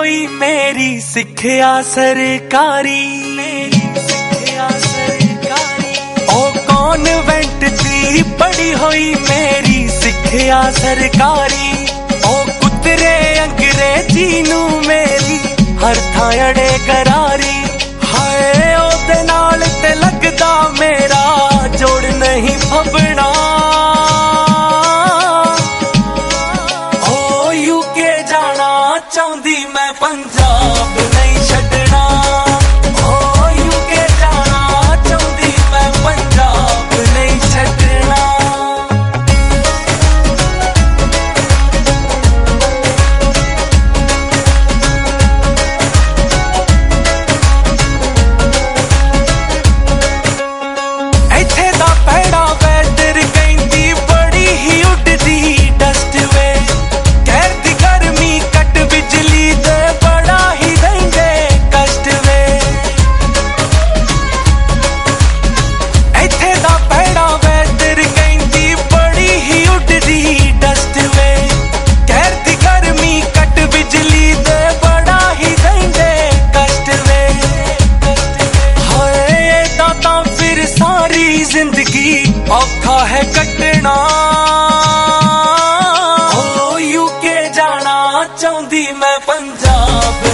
होई मेरी सिक्ख्या सरकारी, ओ कॉन्वेंट दी पढ़ी होई मेरी सिक्ख्या सरकारी, ओ कुतरे अंग्रेजी नू मेरी हर थां अड़े करारी। हाय ओदे नाल ते लगदा मेरा जोड़ नहीं फबना, ओ यूके जाना चाहती मैं पंजाब नहीं छड्डना, ओ यूके जाना चाहती मैं पंजाब नहीं छड्डना। जिंदगी औखा है कटना, ओ यूके जाना चाहती मैं पंजाब